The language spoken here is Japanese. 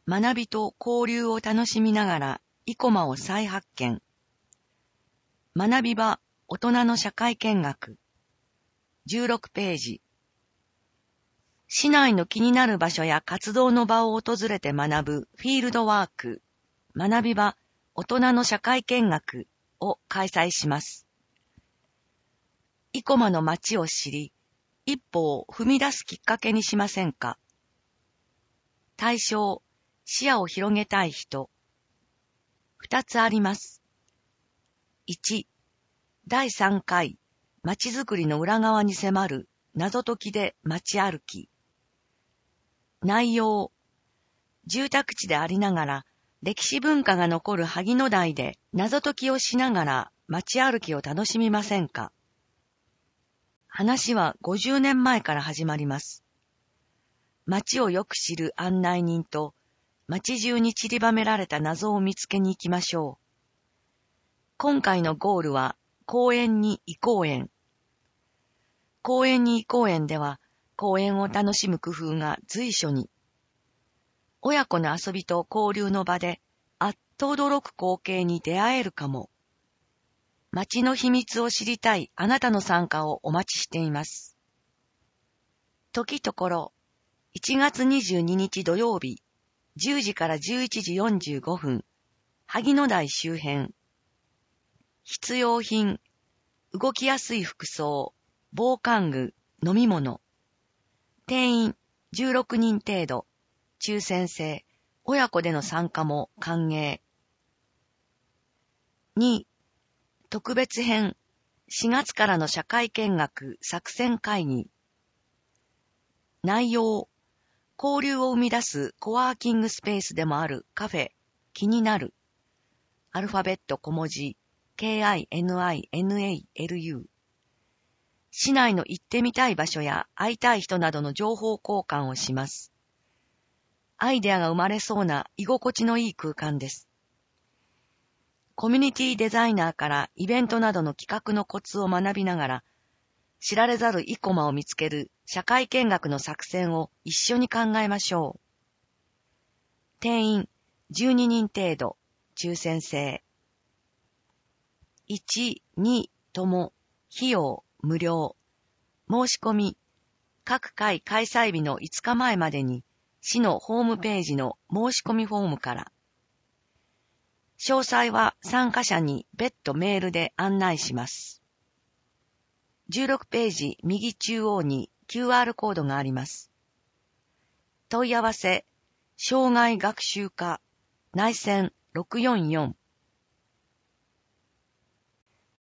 学びと交流を楽しみながら生駒を再発見。学び場大人の社会見学。16ページ。市内の気になる場所や活動の場を訪れて学ぶフィールドワーク。学び場大人の社会見学を開催します。生駒の街を知り、一歩を踏み出すきっかけにしませんか。対象、視野を広げたい人。2つあります。1、第3回、街づくりの裏側に迫る謎解きで街歩き。内容、住宅地でありながら、歴史文化が残る萩野台で謎解きをしながら街歩きを楽しみませんか。話は50年前から始まります。街をよく知る案内人と、街中に散りばめられた謎を見つけに行きましょう。今回のゴールは、公園に移行園。公園に移行園では、公園を楽しむ工夫が随所に。親子の遊びと交流の場で、あっと驚く光景に出会えるかも。街の秘密を知りたいあなたの参加をお待ちしています。時ところ、1月22日土曜日、10時から11時45分、萩野台周辺。必要品、動きやすい服装、防寒具、飲み物。定員16人程度、抽選制、親子での参加も歓迎。2、特別編、4月からの社会見学作戦会議。内容、交流を生み出すコワーキングスペースでもあるカフェ、気になる。アルファベット小文字、KININALU。市内の行ってみたい場所や会いたい人などの情報交換をします。アイデアが生まれそうな居心地のいい空間です。コミュニティデザイナーからイベントなどの企画のコツを学びながら、知られざる生駒を見つける社会見学の作戦を一緒に考えましょう。定員12人程度、抽選制。1、2とも、費用無料。申し込み、各回開催日の5日前までに、市のホームページの申し込みフォームから。詳細は参加者に別途メールで案内します。16ページ右中央に QR コードがあります。問い合わせ、障害学習課、内線644